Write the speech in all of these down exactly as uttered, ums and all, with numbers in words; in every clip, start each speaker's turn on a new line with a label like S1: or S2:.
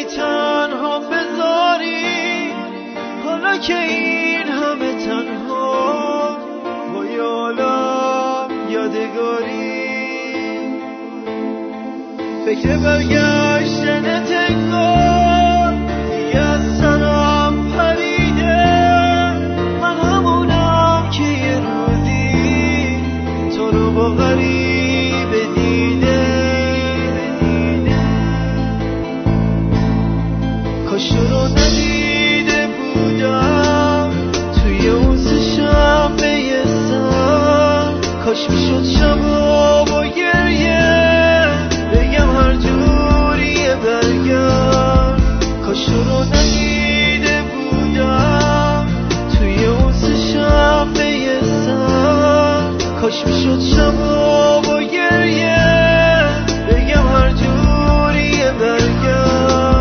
S1: منی تنها بذاری، حالا که این همه تنها با یه عالم یادگاری. فکر برگشتن تنگار دیگه از سرم پریده، من همونم که یه روزی تو رو با غریبه دیده. کاش تو رو ندیده بودم توی اون سه شنبه سر، کاش میشد شبا با گریه بگم هر جوریه برگرد. کاش تو رو ندیده بودم توی اون سه شنبه سر، کاش میشد شبا با گریه بگم هر جوریه برگرد.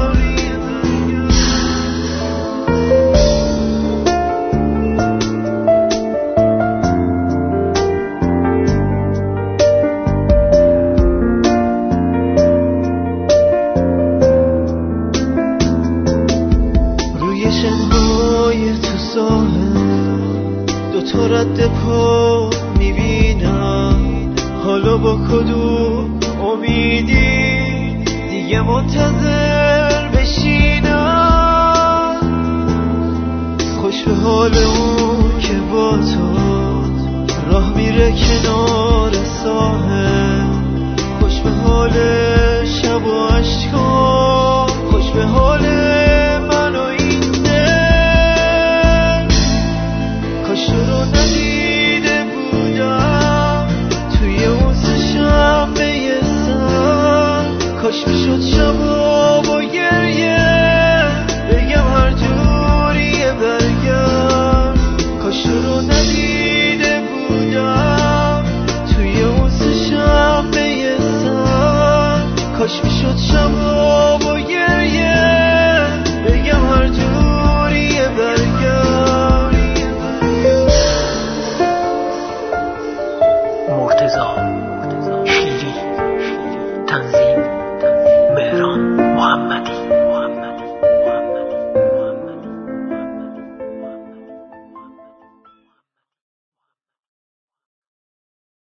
S1: تو رد پا میبینم، حالا با کدوم امیدی دیگه منتظر بشینم. خوش به حال اون که با تو راه میره کنار ساحل، خوش به حال شب و عشقا، خوش به حال من و این دل. کاش تو رو ندیده بودم توی اون سه شنبه سر، کاش میشد شبا با گریه بگم هر جوریه برگرد. کاش تو رو ندیده بودم توی اون سه شنبه سر، کاش میشد شبا با گریه